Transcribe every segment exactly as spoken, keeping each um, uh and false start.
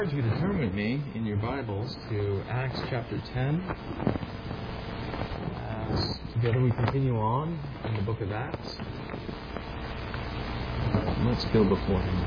I encourage you to turn with me in your Bibles to Acts chapter ten. As together we continue on in the book of Acts. Let's go before Him.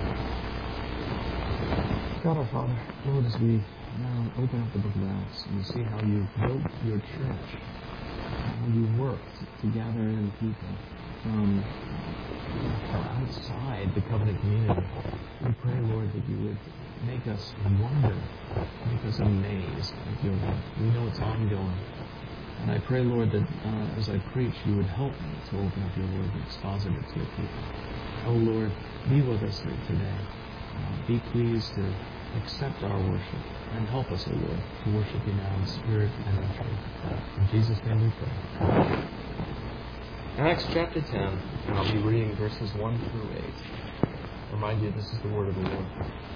God our Father, Lord, as we now open up the book of Acts and we see how you built your church, how you worked to gather in people from outside the covenant community, we pray, Lord, that you would make us wonder, make us amazed at your work. We know it's ongoing. And I pray, Lord, that uh, as I preach, you would help me to open up your word and exposit it to your people. Oh, Lord, be with us here today. Uh, be pleased to accept our worship and help us, O Lord, to worship you now in spirit and in truth. In Jesus' name we pray. Acts chapter ten, and I'll be reading verses one through eight. Remind you, this is the word of the Lord.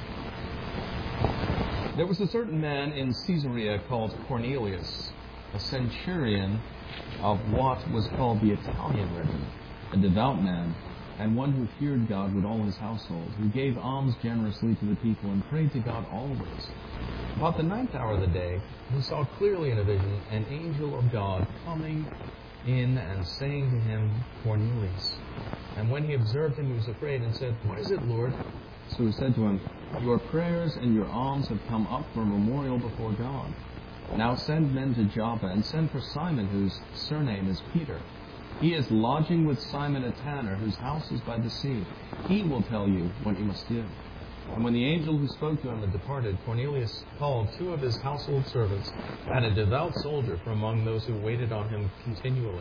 There was a certain man in Caesarea called Cornelius, a centurion of what was called the Italian regiment, a devout man, and one who feared God with all his household, who gave alms generously to the people and prayed to God always. About the ninth hour of the day, he saw clearly in a vision an angel of God coming in and saying to him, Cornelius. And when he observed him, he was afraid and said, What is it, Lord? So he said to him, Your prayers and your alms have come up for a memorial before God. Now send men to Joppa and send for Simon, whose surname is Peter. He is lodging with Simon a tanner, whose house is by the sea. He will tell you what you must do. And when the angel who spoke to him had departed, Cornelius called two of his household servants and a devout soldier from among those who waited on him continually.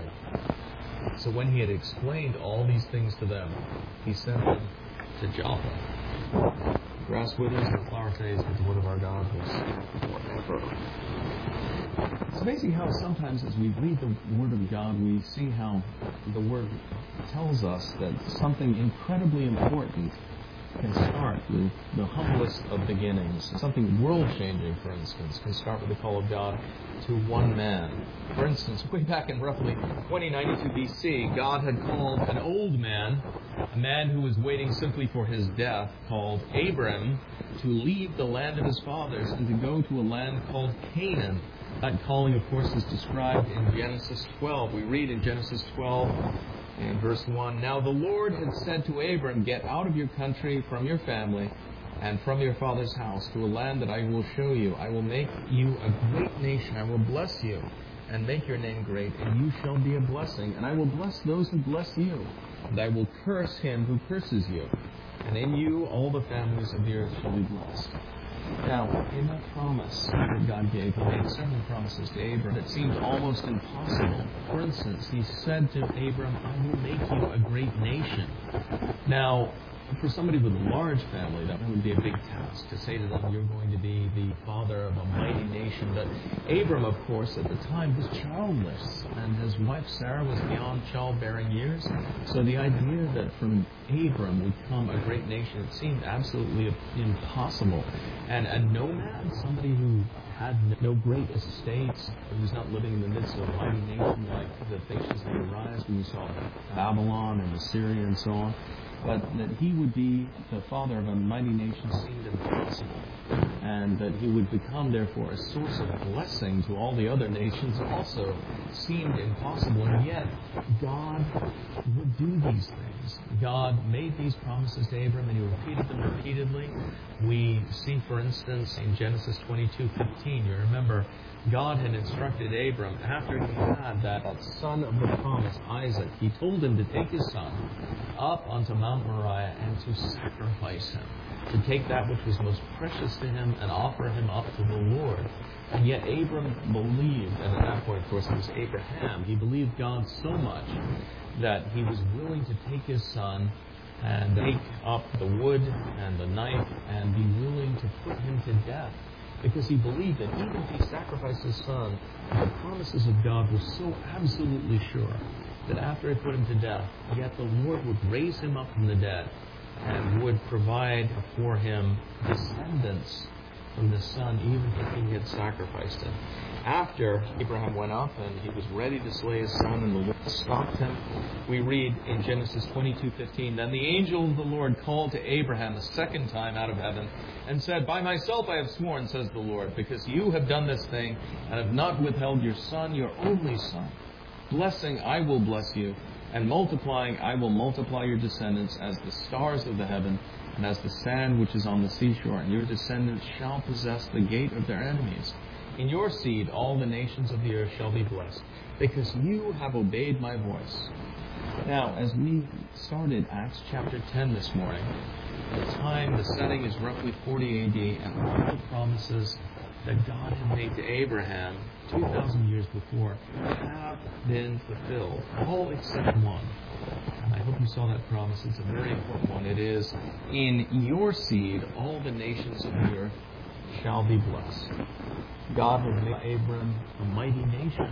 So when he had explained all these things to them, he sent them to Joppa. Grass withers and the flower fades, but the word of our God will stand forever. It's amazing how sometimes as we read the Word of God, we see how the Word tells us that something incredibly important can start with the humblest of beginnings. Something world-changing, for instance, can start with the call of God to one man. For instance, way back in roughly twenty ninety-two B C, God had called an old man, a man who was waiting simply for his death, called Abram, to leave the land of his fathers and to go to a land called Canaan. That calling, of course, is described in Genesis twelve. We read in Genesis twelve and verse one, Now the Lord had said to Abram, Get out of your country, from your family, and from your father's house, to a land that I will show you. I will make you a great nation. I will bless you, and make your name great, and you shall be a blessing. And I will bless those who bless you, and I will curse him who curses you. And in you all the families of the earth shall be blessed. Now, in that promise that God gave, He made several promises to Abram that seemed almost impossible. For instance, He said to Abram, I will make you a great nation. Now, for somebody with a large family, that would be a big task to say to them, you're going to be the father of a mighty nation. But Abram, of course, at the time was childless, and his wife Sarah was beyond childbearing years. So the idea that from Abram would come a great nation, it seemed absolutely impossible. And a nomad, somebody who had no great estates, who was not living in the midst of a mighty nation like the nations that arise when you saw Babylon and Assyria and so on, but that he would be the father of a mighty nation seemed impossible, and that he would become, therefore, a source of blessing to all the other nations also seemed impossible, and yet God would do these things. God made these promises to Abram, and He repeated them repeatedly. We see, for instance, in Genesis twenty-two fifteen, you remember, God had instructed Abram, after he had that, that son of the promise, Isaac, He told him to take his son up onto Mount Moriah and to sacrifice him, to take that which was most precious to him and offer him up to the Lord. And yet Abram believed, and at that point, of course, it was Abraham, he believed God so much that he was willing to take his son and take up the wood and the knife and be willing to put him to death, because he believed that even if he sacrificed his son, the promises of God were so absolutely sure that after he put him to death, yet the Lord would raise him up from the dead and would provide for him descendants from this son, even for whom he had sacrificed him. After Abraham went up and he was ready to slay his son, and the Lord stopped him, we read in Genesis twenty-two fifteen, Then the angel of the Lord called to Abraham a second time out of heaven and said, By myself I have sworn, says the Lord, because you have done this thing and have not withheld your son, your only son. Blessing I will bless you, and multiplying I will multiply your descendants as the stars of the heaven and as the sand which is on the seashore, and your descendants shall possess the gate of their enemies. In your seed all the nations of the earth shall be blessed, because you have obeyed my voice. Now, as we started Acts chapter ten this morning, the time, the setting is roughly forty A D, and all the promises that God had made to Abraham two thousand years before have been fulfilled, all except one. And I hope you saw that promise. It's a very important one. It is, in your seed all the nations of the earth shall be blessed. God had made Abram a mighty nation.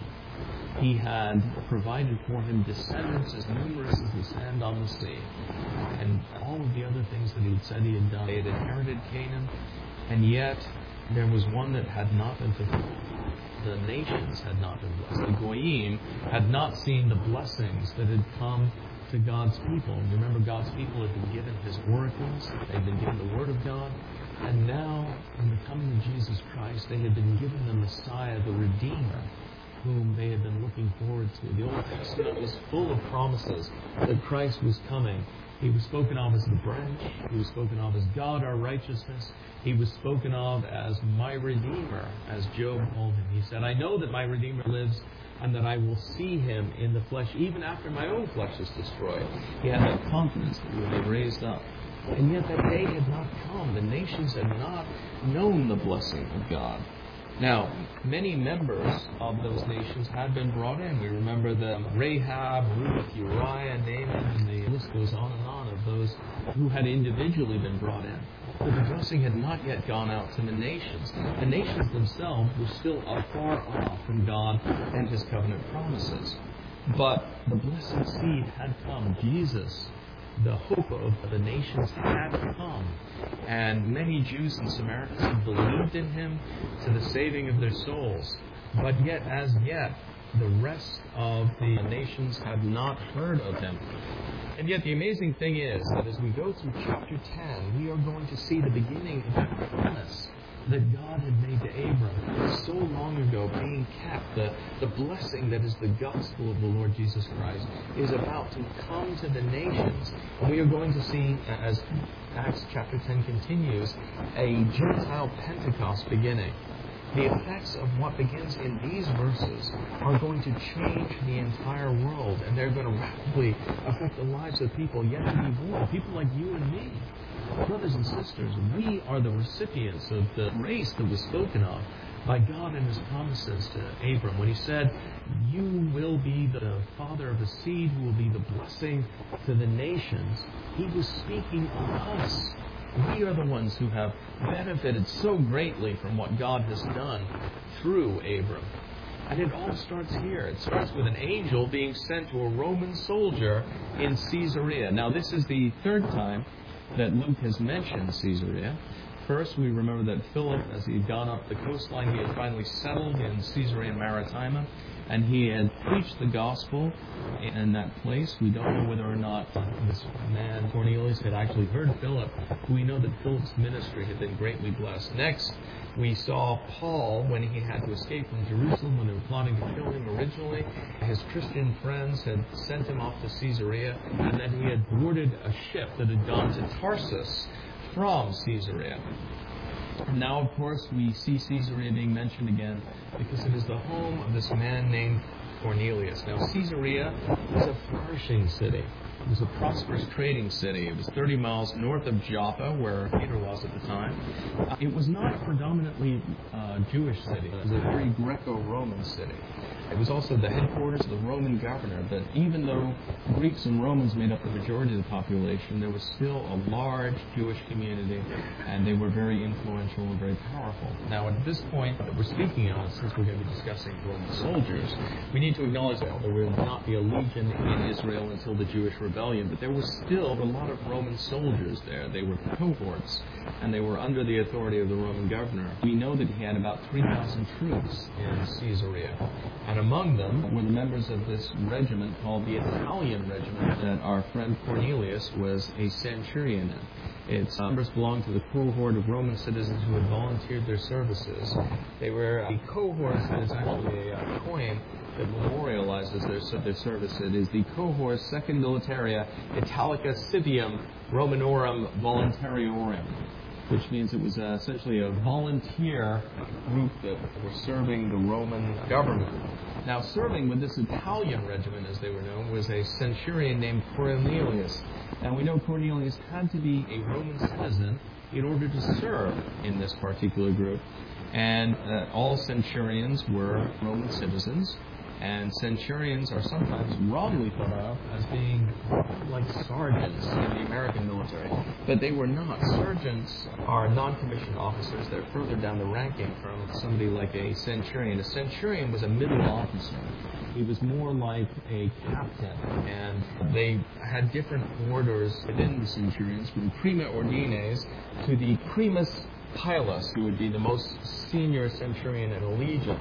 He had provided for him descendants as numerous as the sand on the sea. And all of the other things that he had said he had done. They had inherited Canaan, and yet there was one that had not been fulfilled. The nations had not been blessed. The Goyim had not seen the blessings that had come to God's people. Remember, God's people had been given his oracles. They had been given the Word of God. And now, in the coming of Jesus Christ, they had been given the Messiah, the Redeemer, whom they had been looking forward to. The Old Testament was full of promises that Christ was coming. He was spoken of as the branch. He was spoken of as God, our righteousness. He was spoken of as my Redeemer, as Job called him. He said, I know that my Redeemer lives and that I will see him in the flesh, even after my own flesh is destroyed. He had that confidence that he would be raised up. And yet that day had not come. The nations had not known the blessing of God. Now, many members of those nations had been brought in. We remember them: Rahab, Ruth, Uriah, Naaman, and the list goes on and on of those who had individually been brought in. But the blessing had not yet gone out to the nations. The nations themselves were still afar off from God and his covenant promises. But the blessed seed had come. Jesus, the hope of the nations, had come. And many Jews and Samaritans had believed in him to the saving of their souls. But yet, as yet, the rest of the nations had not heard of him. And yet the amazing thing is that as we go through chapter ten, we are going to see the beginning of that promise that God had made to Abram so long ago being kept. The, the blessing that is the gospel of the Lord Jesus Christ is about to come to the nations. And we are going to see, as Acts chapter ten continues, a Gentile Pentecost beginning. The effects of what begins in these verses are going to change the entire world, and they're going to rapidly affect the lives of people yet to be born, people like you and me. Brothers and sisters, we are the recipients of the grace that was spoken of by God in his promises to Abram when he said, you will be the father of a seed who will be the blessing to the nations. He was speaking of us. We are the ones who have benefited so greatly from what God has done through Abram. And it all starts here. It starts with an angel being sent to a Roman soldier in Caesarea. Now, this is the third time that Luke has mentioned Caesarea. First, we remember that Philip, as he had gone up the coastline, he had finally settled in Caesarea Maritima, and he had preached the gospel in that place. We don't know whether or not this man, Cornelius, had actually heard Philip. We know that Philip's ministry had been greatly blessed. Next, we saw Paul when he had to escape from Jerusalem when they were plotting to kill him originally. His Christian friends had sent him off to Caesarea, and then he had boarded a ship that had gone to Tarsus from Caesarea. And now, of course, we see Caesarea being mentioned again because it is the home of this man named Cornelius. Now, Caesarea was a flourishing city. It was a prosperous trading city. It was thirty miles north of Joppa, where Peter was at the time. Uh, it was not a predominantly uh, Jewish city. It was a very Greco-Roman city. It was also the headquarters of the Roman governor, but even though Greeks and Romans made up the majority of the population, there was still a large Jewish community, and they were very influential and very powerful. Now, at this point that we're speaking on, since we're going to be discussing Roman soldiers, we need to acknowledge that there will not be a legion in Israel until the Jewish rebellion, but there was still a lot of Roman soldiers there. They were cohorts, and they were under the authority of the Roman governor. We know that he had about three thousand troops in Caesarea, and among them were the members of this regiment called the Italian regiment that our friend Cornelius was a centurion in. Its members belonged to the cohort of Roman citizens who had volunteered their services. They were a cohort that is actually a uh, coin that memorializes their, their service. It is the cohort Second Militaria Italica Civium Romanorum Voluntariorum, which means it was uh, essentially a volunteer group that were serving the Roman government. Now, serving with this Italian regiment, as they were known, was a centurion named Cornelius. And we know Cornelius had to be a Roman citizen in order to serve in this particular group. And uh, all centurions were Roman citizens. And centurions are sometimes wrongly thought of as being like sergeants in the American military. But they were not. Sergeants are non-commissioned officers. They're further down the ranking from somebody like a centurion. A centurion was a middle officer. He was more like a captain. And they had different orders within the centurions, from prima ordines to the primus pilus, who would be the most senior centurion in a legion.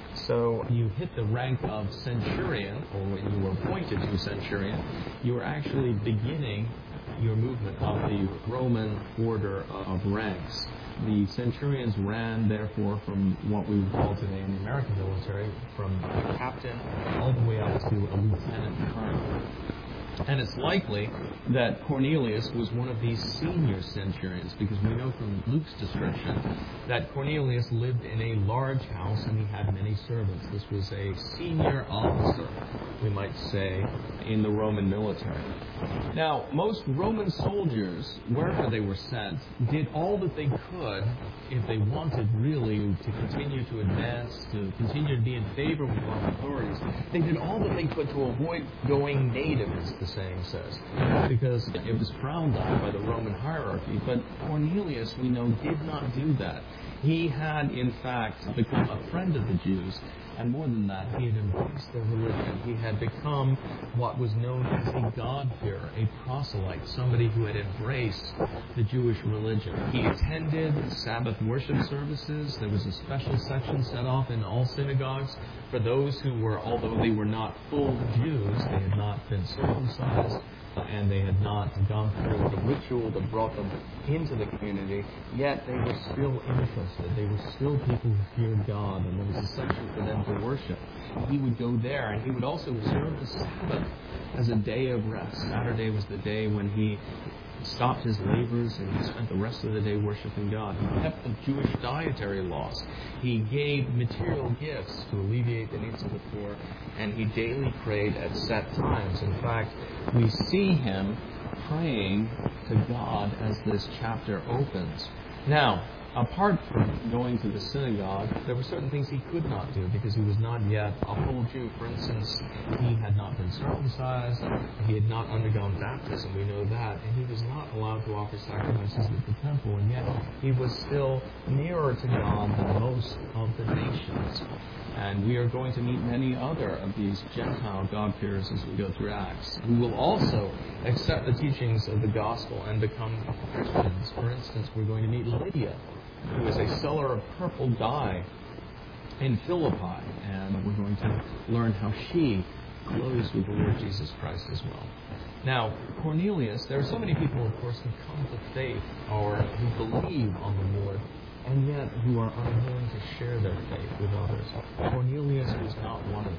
So you hit the rank of centurion, or when you were appointed to centurion, you were actually beginning your movement of the Roman order of ranks. The centurions ran, therefore, from what we would call today in the American military, from a captain all the way up to a lieutenant colonel. And it's likely that Cornelius was one of these senior centurions, because we know from Luke's description that Cornelius lived in a large house and he had many servants. This was a senior officer, we might say, in the Roman military. Now, most Roman soldiers, wherever they were sent, did all that they could, if they wanted really to continue to advance, to continue to be in favor with Roman authorities, they did all that they could to avoid going native, as the saying says, because it was frowned on by the Roman hierarchy. But Cornelius, we know, did not do that. He had, in fact, become a friend of the Jews, and more than that, he had embraced their religion. He had become what was known as a God-fearer, a proselyte, somebody who had embraced the Jewish religion. He attended Sabbath worship services. There was a special section set off in all synagogues for those who were, although they were not full Jews, they had not been circumcised, and they had not gone through the ritual that brought them into the community, yet they were still interested. They were still people who feared God, and there was a section for them to worship. He would go there, and he would also observe the Sabbath as a day of rest. Saturday was the day when he stopped his labors and he spent the rest of the day worshiping God. He kept the Jewish dietary laws. He gave material gifts to alleviate the needs of the poor, and he daily prayed at set times. In fact, we see him praying to God as this chapter opens. Now, apart from going to the synagogue, there were certain things he could not do because he was not yet a full Jew. For instance, he had not been circumcised, he had not undergone baptism, we know that, and he was not allowed to offer sacrifices at the temple, and yet he was still nearer to God than most of the nations. And we are going to meet many other of these Gentile God-fearers as we go through Acts, who will also accept the teachings of the gospel and become Christians. For instance, we're going to meet Lydia, who is a seller of purple dye in Philippi, and we're going to learn how she glows with the Lord Jesus Christ as well. Now, Cornelius, there are so many people, of course, who come to faith or who believe on the Lord, and yet who are unwilling to share their faith with others. Cornelius was not one of them.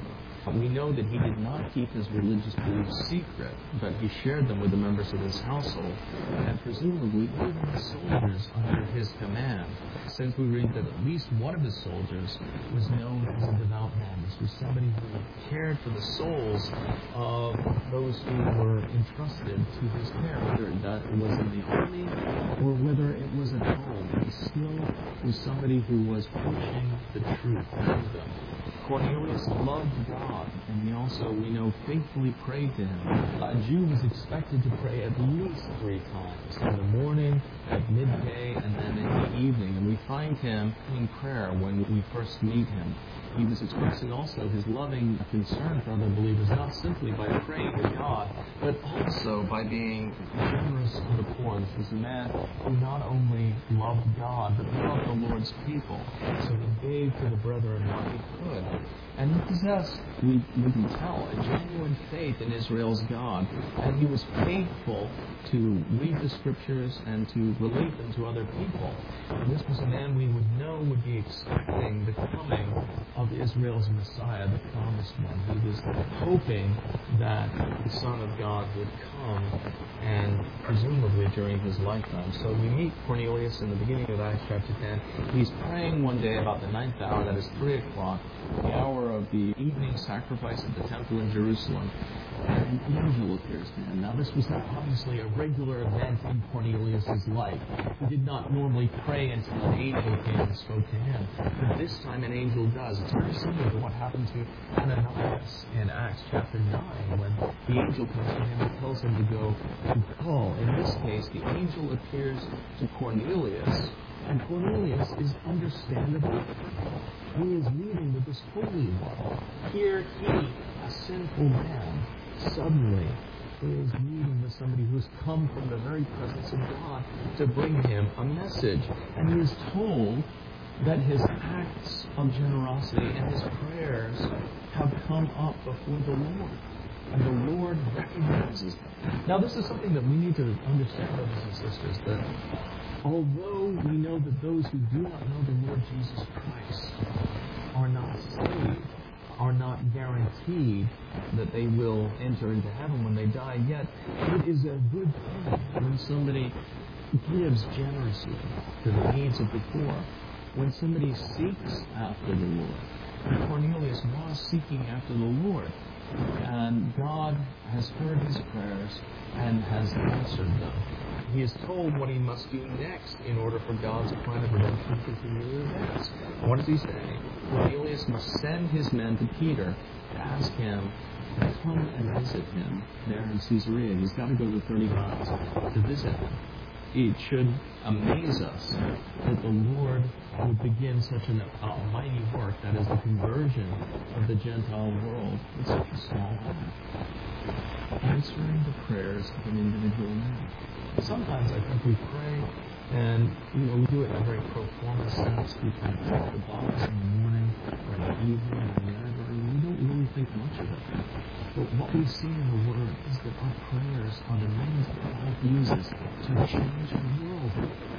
We know that he did not keep his religious beliefs secret, but he shared them with the members of his household, and presumably even the soldiers under his command, since we read that at least one of his soldiers was known as a devout man. This was somebody who cared for the souls of those who were entrusted to his care, whether that was in the army or whether it was at home. He still was somebody who was pushing the truth to them. Cornelius loved God, and he also, we know, faithfully prayed to him. A Jew was expected to pray at least three times, in the morning, at midday, and then in the evening. And we find him in prayer when we first meet him. He was expressing also his loving concern for other believers, not simply by praying to God, but also by being generous to the poor. This was a man who not only loved God, but loved the Lord's people. So he gave to the brethren what he could. And he possessed, we, we can tell, a genuine faith in Israel's God. And he was faithful to read the Scriptures and to relate them to other people. And this was a man we would know would be expecting the coming of Israel's Messiah, the promised one. He was hoping that the Son of God would come, and presumably during his lifetime. So we meet Cornelius in the beginning of Acts chapter ten. He's praying one day about the ninth hour, that is three o'clock, the hour of the evening sacrifice at the temple in Jerusalem. And an angel appears to him. Now, this was not obviously a regular event in Cornelius' life. He did not normally pray until an angel came and spoke to him. But this time an angel does. It's very similar to what happened to Ananias in Acts chapter nine, when the angel comes to him and tells him to go to call. In this case, the angel appears to Cornelius, and Cornelius is understandably, he is meeting with this holy one. Here he, a sinful man, suddenly is meeting with somebody who has come from the very presence of God to bring him a message. And he is told that his acts of generosity and his prayers have come up before the Lord. And the Lord recognizes them. Now, this is something that we need to understand, brothers and sisters, that although we know that those who do not know the Lord Jesus Christ are not saved, are not guaranteed that they will enter into heaven when they die, yet it is a good thing when somebody gives generously to the needs of the poor, when somebody seeks after the Lord. And Cornelius was seeking after the Lord, and God has heard his prayers and has answered them. He is told what he must do next in order for God's plan of redemption to continue to advance. What does he say? Cornelius must send his men to Peter to ask him to come and visit him there in Caesarea. He's got to go the thirty miles to visit him. It should amaze us that the Lord would begin such an almighty work, that is the conversion of the Gentile world, in such a small act, answering the prayers of an individual man. Sometimes I think we pray, and you know, we do it in a very pro forma sense. We kind of check the box in the morning or in the evening or whenever, and we don't really think much of it. But what we see in the Word is that our prayers are the means that God uses to change the world.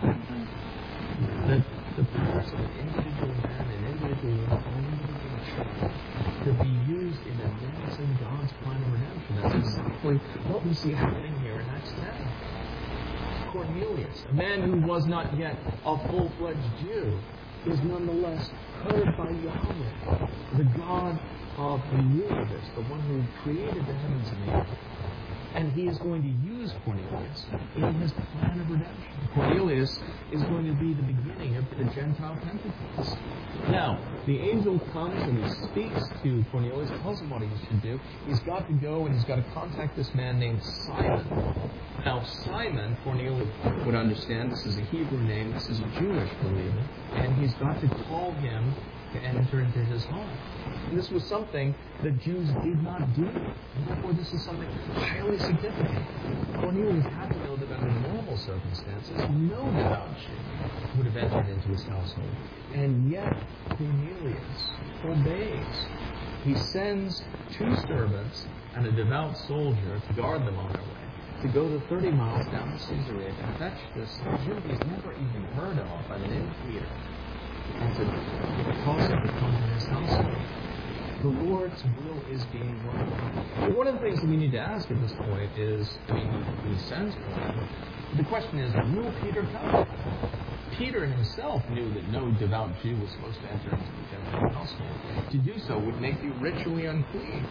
That the prayers of an individual man, an individual woman, or an individual child could be used in advancing God's plan of redemption. That's exactly what we see happening here in Acts ten. Cornelius, a man who was not yet a full-fledged Jew, is nonetheless heard by Yahweh, the God of the universe, the one who created the heavens and the earth. And he is going to use Cornelius in his plan of redemption. Cornelius is going to be the beginning of the Gentile Pentecost. Now, the angel comes and he speaks to Cornelius, tells him what he should do. He's got to go and he's got to contact this man named Simon. Now, Simon, Cornelius would understand, this is a Hebrew name, this is a Jewish believer, and he's got to call him to enter into his home. And this was something that Jews did not do. And therefore, this is something highly significant. Cornelius had to know that under normal circumstances, no devout Jew would have entered into his household. And yet, Cornelius obeys. He sends two servants and a devout soldier to guard them on their way, to go the thirty miles down to Caesarea and fetch this Jew he's never even heard of by the name of Peter, and to cause him to come to his household. The Lord's will is being worked. But one of the things that we need to ask at this point is, I mean, he sends one. The question is, will Peter come? Peter himself knew that no devout Jew was supposed to enter into the Gentile gospel. To do so would make you ritually unclean.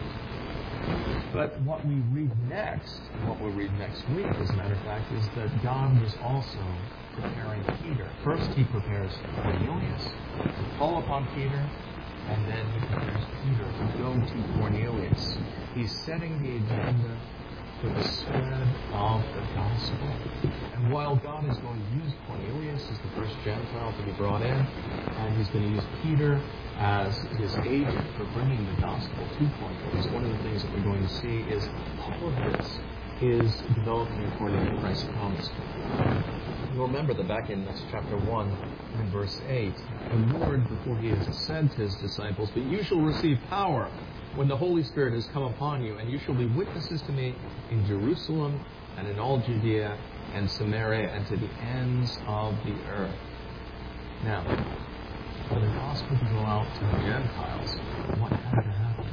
But what we read next, what we'll read next week, as a matter of fact, is that God was also preparing Peter. First he prepares Cornelius to fall upon Peter, and then he prepares Peter to go to Cornelius. He's setting the agenda for the spread of the gospel. And while God is going to use Cornelius as the first Gentile to be brought in, and he's going to use Peter as his agent for bringing the gospel to Cornelius, one of the things that we're going to see is all of this is developing according to Christ's promise. You'll remember that back in chapter one, in verse eight, the Lord, before he has sent his disciples, but you shall receive power when the Holy Spirit has come upon you, and you shall be witnesses to me in Jerusalem and in all Judea and Samaria and to the ends of the earth. Now, for the gospel to go out to the Gentiles, what had to happen?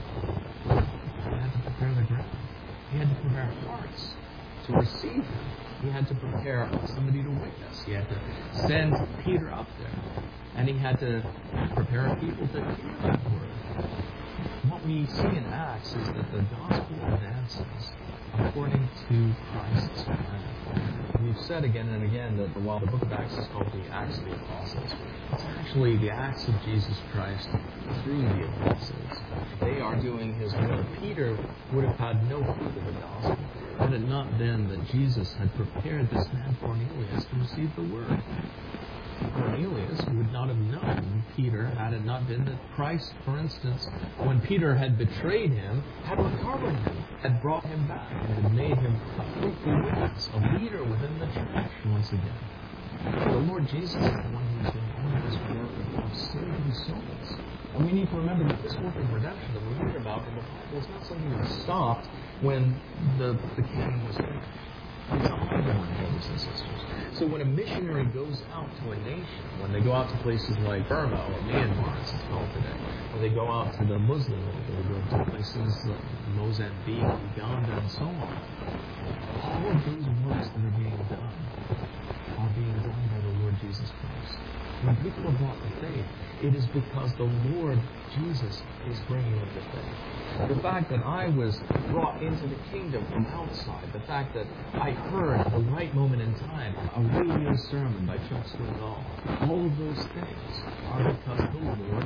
He had to prepare the ground. He had to prepare hearts to receive him. He had to prepare somebody to witness. He had to send Peter up there. And he had to prepare people to hear that word. What we see in Acts is that the gospel advances according to Christ's plan. We've said again and again that while the book of Acts is called the Acts of the Apostles, it's actually the acts of Jesus Christ through the apostles. They are doing his will. Peter would have had no clue of the gospel had it not been that Jesus had prepared this man Cornelius to receive the word. Cornelius would not have known Peter had it not been that Christ, for instance, when Peter had betrayed him, had recovered him, had brought him back, and had made him a fruitful witness, a leader within the church once again. The Lord Jesus is the one who is doing all this work of saving souls. And we need to remember that this work of redemption that we read about in the Bible is not something that stopped when the, the canon was finished. It's ongoing, brothers and sisters. So when a missionary goes out to a nation, when they go out to places like Burma or Myanmar, as it's called today, or they go out to the Muslim world, or they go to places like Mozambique, Uganda, and so on, all of those works that are being done are being done by the Lord Jesus Christ. When people are brought to faith, it is because the Lord Jesus is bringing them to faith. The fact that I was brought into the kingdom from outside, the fact that I heard at the right moment in time a radio sermon by Chuck Swindoll, all of those things are because the Lord,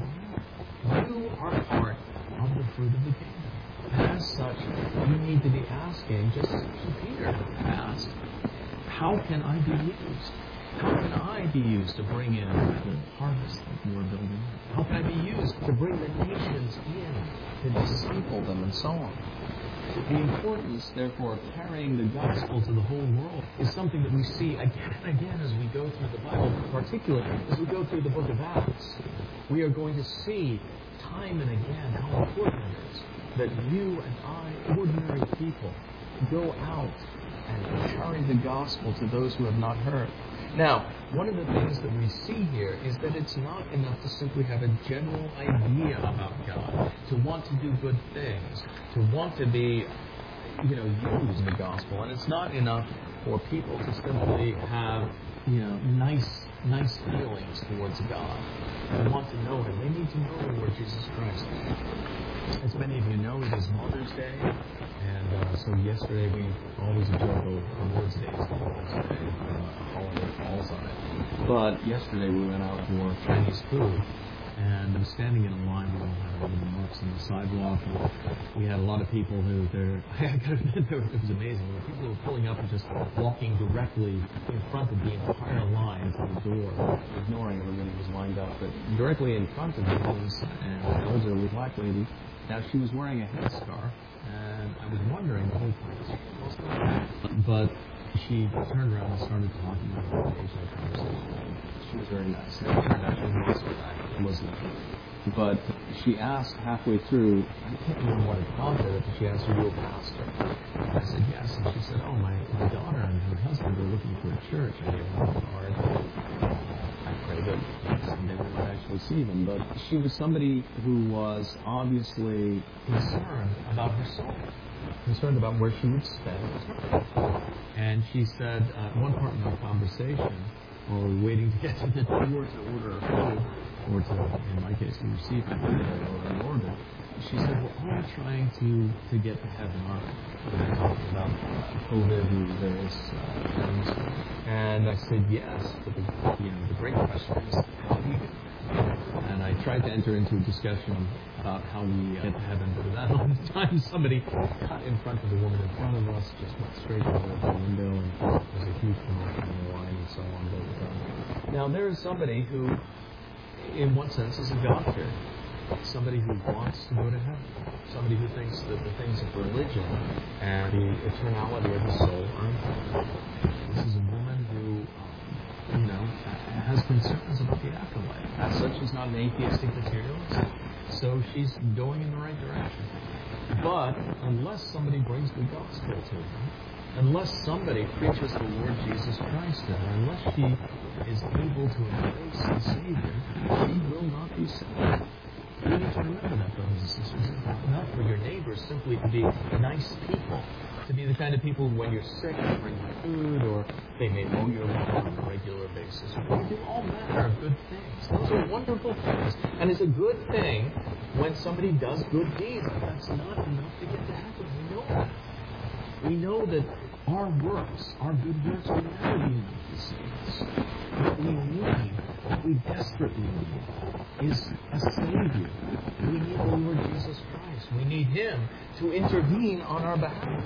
you are part of the fruit of the kingdom. And as such, you need to be asking, just as Peter asked, how can I be used? How can I be used to bring in the harvest that you are building? How can I be used to bring the nations in, to disciple them, and so on? The importance, therefore, of carrying the gospel to the whole world is something that we see again and again as we go through the Bible, particularly as we go through the book of Acts. We are going to see time and again how important it is that you and I, ordinary people, go out and carry the gospel to those who have not heard. Now, one of the things that we see here is that it's not enough to simply have a general idea about God, to want to do good things, to want to be, you know, use the gospel. And it's not enough for people to simply have, you know, nice, nice feelings towards God. They want to know Him. They need to know the Lord Jesus Christ. As many of you know, it is Mother's Day. And uh, so yesterday we always observe the Lord's Day as Mother's Day. Uh, a holiday falls on it. But yesterday we went out for Chinese food. And I'm standing in a line. We all had little marks on the sidewalk. And we had a lot of people who, they're, I gotta admit, it was amazing. There were people who were pulling up and just walking directly in front of the entire line to the door, ignoring everybody who was lined up. But directly in front of me was an elderly black lady. Now, she was wearing a headscarf, and I was wondering the whole time. But she turned around and started talking about her Asian conversation. She was very nice. It turned out she was also a Muslim. But she asked halfway through, I can't remember what it prompted her, but she asked, "Are you a pastor?" And I said, "Yes." And she said, "Oh, my, my daughter and her husband are looking for a church." I gave her a card. I prayed that someday we would actually receive him, but she was somebody who was obviously concerned about her soul, concerned about where she would spend time. And she said, uh, at one part in our conversation, while we were waiting to get to the door to order her food, or to, in my case, to receive food or an order, she said, we're all trying to, to get to heaven, aren't we? We were talking about uh, COVID and various uh, things. And I said, yes, but the, you know, the great question is, how do you? And I tried to enter into a discussion about how we get to heaven, but at that moment in time, somebody cut in front of the woman in front of us, just went straight over the window, and there was a huge commotion in the line and so on. But, uh, now, there is somebody who, in one sense, is a God-fearer. Somebody who wants to go to heaven. Somebody who thinks that the things of religion and the eternality of the soul are important. This is a woman who, um, you know, has concerns about the afterlife. As such, she's not an atheistic materialist. So she's going in the right direction. But unless somebody brings the gospel to her, unless somebody preaches the Lord Jesus Christ to her, unless she is able to embrace the Savior, she will not be saved. You need to remember that, brothers and sisters. It's not enough for your neighbors simply to be nice people, to be the kind of people when you're sick, they bring you food, or they may mow your lawn on a regular basis. They do all manner of good things. Those are wonderful things. And it's a good thing when somebody does good deeds. But that's not enough to get to heaven. We know that. We know that our works, our good works, will never be enough to save us. What we need, what we desperately need, is a Savior. We need the Lord Jesus Christ. We need Him to intervene on our behalf.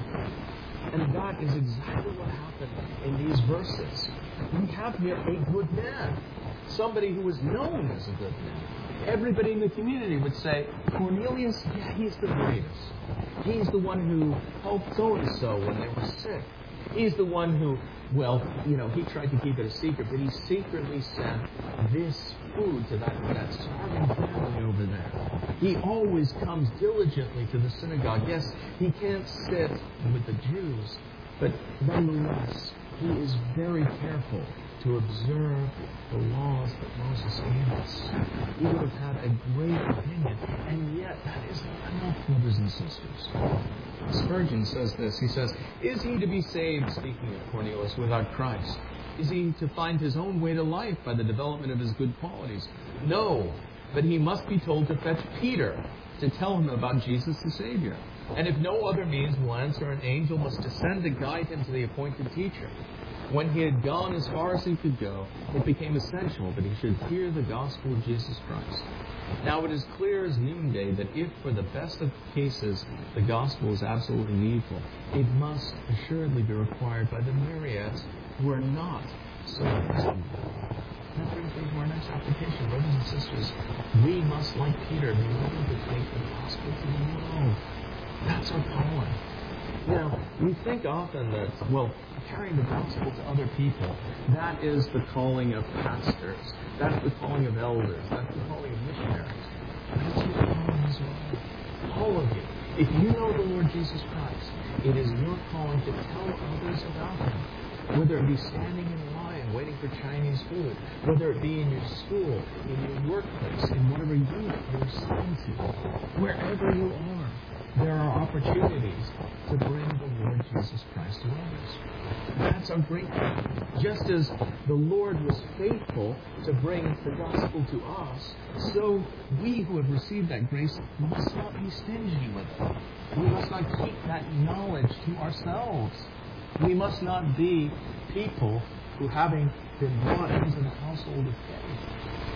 And that is exactly what happened in these verses. We have here a good man. Somebody who is known as a good man. Everybody in the community would say, Cornelius, yeah, he's the greatest. He's the one who helped so-and-so when they were sick. He's the one who, well, you know, he tried to keep it a secret, but he secretly sent this food to that, that starving family over there. He always comes diligently to the synagogue. Yes, he can't sit with the Jews, but nonetheless, he is very careful to observe the laws that Moses gave us. He would have had a great opinion, and yet that is not enough, brothers and sisters. Spurgeon says this. He says, is he to be saved, speaking of Cornelius, without Christ? Is he to find his own way to life by the development of his good qualities? No, but he must be told to fetch Peter to tell him about Jesus the Savior. And if no other means will answer, an angel must descend to guide him to the appointed teacher. When he had gone as far as he could go, it became essential that he should hear the gospel of Jesus Christ. Now it is clear as noonday that if for the best of cases the gospel is absolutely needful, it must assuredly be required by the myriads who are not so accustomed. That brings me to our next application. Brothers and sisters, we must, like Peter, be willing to take the gospel to the world. That's our calling. Now, we think often that, well, carrying the gospel to other people, that is the calling of pastors. That's the calling of elders. That's the calling of missionaries. That's your calling as well. All of you. If you know the Lord Jesus Christ, it is your calling to tell others about Him. Whether it be standing in line, waiting for Chinese food, whether it be in your school, in your workplace, in whatever youth you're assigned to, wherever you are, there are opportunities to bring the Lord Jesus Christ to others. That's our great thing. Just as the Lord was faithful to bring the gospel to us, so we who have received that grace must not be stingy with it. We must not keep that knowledge to ourselves. We must not be people who, having been brought into the household of faith,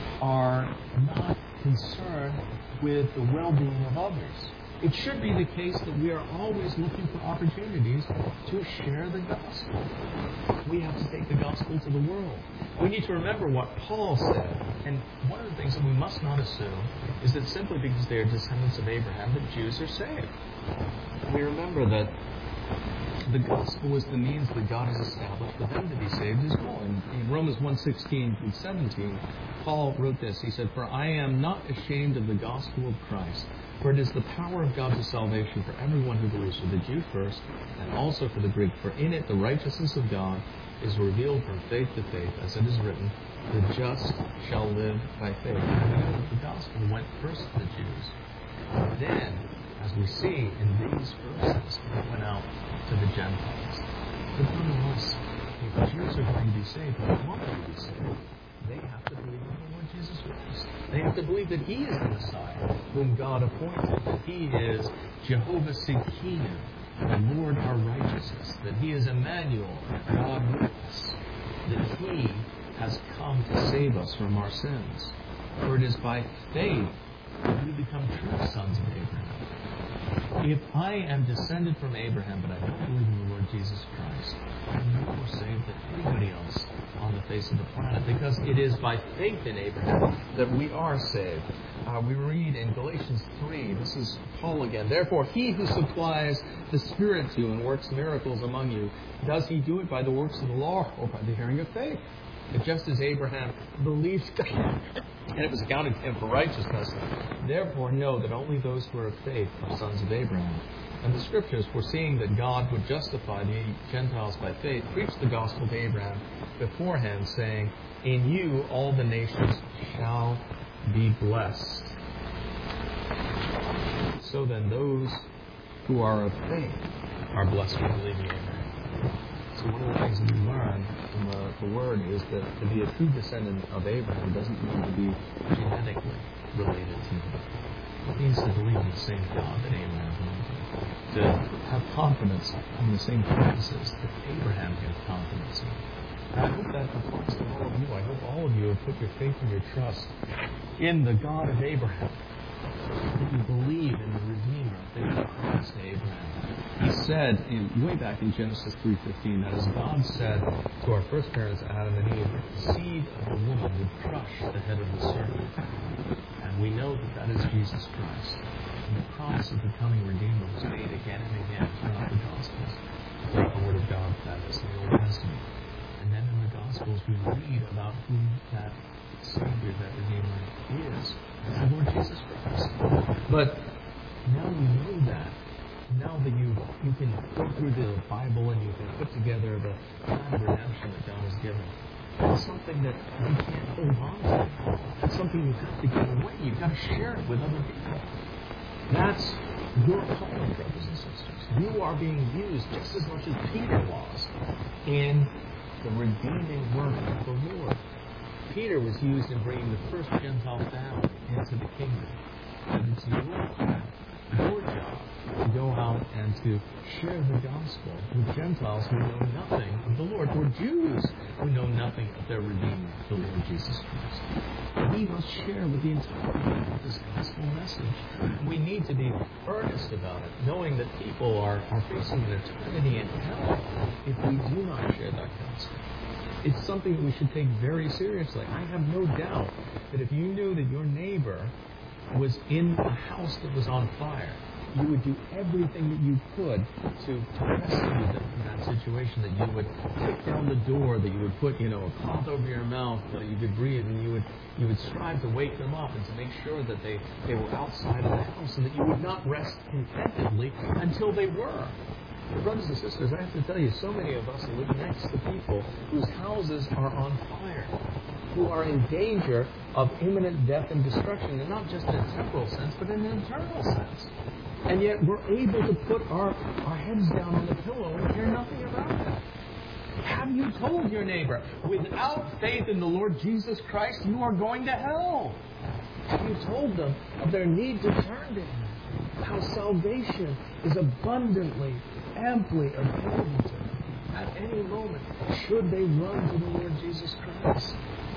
are not concerned with the well-being of others. It should be the case that we are always looking for opportunities to share the gospel. We have to take the gospel to the world. We need to remember what Paul said. And one of the things that we must not assume is that simply because they are descendants of Abraham, that Jews are saved. We remember that the gospel is the means that God has established for them to be saved as well. In, in Romans one sixteen through seventeen, Paul wrote this. He said, "For I am not ashamed of the gospel of Christ, for it is the power of God to salvation for everyone who believes, for the Jew first, and also for the Greek. For in it the righteousness of God is revealed from faith to faith, as it is written, The just shall live by faith. And we know that the gospel went first to the Jews. Then, as we see in these verses, it went out to the Gentiles. But nonetheless, if Jews are going to be saved, they want to be saved, they have to believe in the Lord Jesus Christ. They have to believe that He is the Messiah, whom God appointed, that He is Jehovah Tsidkenu, the Lord our righteousness, that He is Emmanuel, God with us, that He has come to save us from our sins. For it is by faith that we become true sons of Abraham. If I am descended from Abraham, but I don't believe in the Lord Jesus Christ, I'm no more saved than anybody else on the face of the planet, because it is by faith in Abraham that we are saved. Uh, we read in Galatians three, this is Paul again, therefore he who supplies the Spirit to you and works miracles among you, does he do it by the works of the law or by the hearing of faith? But just as Abraham believed God, and it was accounted to him for righteousness, therefore know that only those who are of faith are sons of Abraham. And the Scriptures, foreseeing that God would justify the Gentiles by faith, preached the gospel to Abraham beforehand, saying, in you all the nations shall be blessed. So then those who are of faith are blessed for believing Abraham. So one of the things that we learn from the, the Word is that to be a true descendant of Abraham doesn't mean to be genetically related to him. It means to believe in the same God that Abraham believed in, to have confidence in the same promises that Abraham had confidence in. And I hope that applies to all of you. I hope all of you have put your faith and your trust in the God of Abraham, that you believe in the Redeemer that He promised to Abraham. He said, in, way back in Genesis three fifteen, that as God said to our first parents, Adam and Eve, the seed of the woman would crush the head of the serpent. And we know that that is Jesus Christ. And the promise of the coming Redeemer was made again and again throughout the Gospels, throughout the Word of God, that is, the Old Testament. And then in the Gospels we read about who that Savior, that Redeemer is. It's the Lord Jesus Christ. But now we know that. Now that you you can go through the Bible and you can put together the plan of redemption that God has given, it's something that you can't hold on to. It's something you have to give away. You've got to share it with other people. That's your calling, brothers and sisters. You are being used just as much as Peter was in the redeeming work of the Lord. Peter was used in bringing the first Gentile family into the kingdom. And it's your job, your job, to go out and to share the gospel with Gentiles who know nothing of the Lord, or Jews who know nothing of their Redeemer, the Lord Jesus Christ. We must share with the entire world this gospel message. We need to be earnest about it, knowing that people are, are facing an eternity in hell if we do not share that gospel. It's something that we should take very seriously. I have no doubt that if you knew that your neighbor was in a house that was on fire, you would do everything that you could to, to rescue them from that situation, that you would kick down the door, that you would put, you know, a cloth over your mouth so that you could breathe, and you would you would strive to wake them up and to make sure that they, they were outside of the house, and that you would not rest contentedly until they were. Brothers and sisters, I have to tell you, so many of us live next to people whose houses are on fire, who are in danger of imminent death and destruction, and not just in a temporal sense, but in an eternal sense. And yet we're able to put our, our heads down on the pillow and care nothing about that. Have you told your neighbor, without faith in the Lord Jesus Christ, you are going to hell? Have you told them of their need to turn to Him? How salvation is abundantly, amply available to them at any moment, should they run to the Lord Jesus Christ?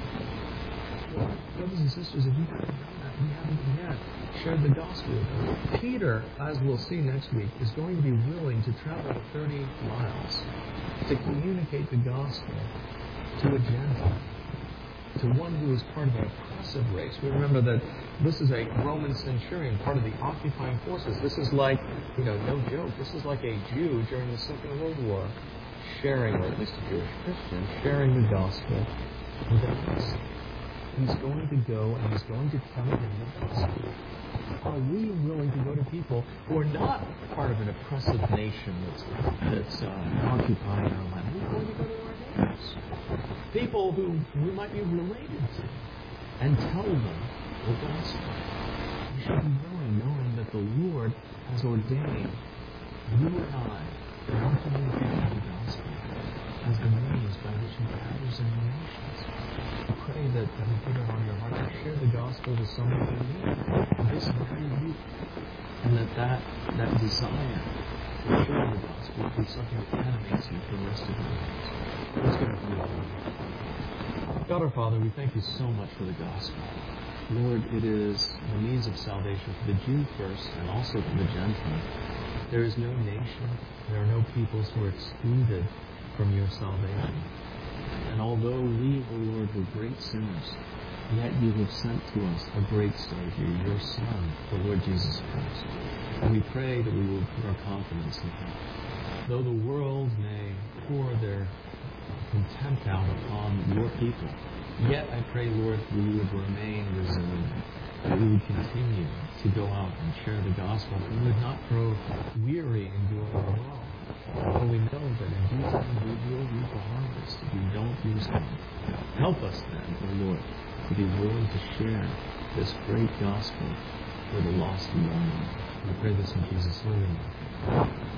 Well, brothers and sisters, if you haven't done that, we haven't yet shared the gospel with them. Peter, as we'll see next week, is going to be willing to travel thirty miles to communicate the gospel to a Gentile, to one who is part of an oppressive race. We remember that this is a Roman centurion, part of the occupying forces. This is like, you know, no joke, this is like a Jew during the Second World War, sharing, or at least a Jewish Christian, sharing the gospel with others. He's going to go and he's going to tell them the gospel. Are we willing to go to people who are not part of an oppressive nation that's, that's uh, occupying our land? We're going to go to our sisters, people who we might be related to, and tell them the gospel. We should be willing, knowing that the Lord has ordained you and I to help communicate the gospel as the means by which He gathers in the nations. I pray that that would put it on your heart to share the gospel with someone who needs this very week, and that that, that desire to share the gospel would be something that animates you for the rest of your lives. Let's go to prayer. God our Father, we thank You so much for the gospel. Lord, it is the means of salvation for the Jew first and also for the Gentile. There is no nation, there are no peoples who are excluded from Your salvation. And although we, O Lord, were great sinners, yet You have sent to us a great Savior, Your Son, the Lord Jesus Christ. And we pray that we will put our confidence in Him. Though the world may pour their contempt out upon Your people, yet I pray, Lord, that we would remain resilient, that we would continue to go out and share the gospel, that we would not grow weary in doing our well. For we know that in due time we will reap a harvest if we don't lose heart. Help us then, O Lord, to be willing to share this great gospel with the lost and young. We pray this in Jesus' holy name.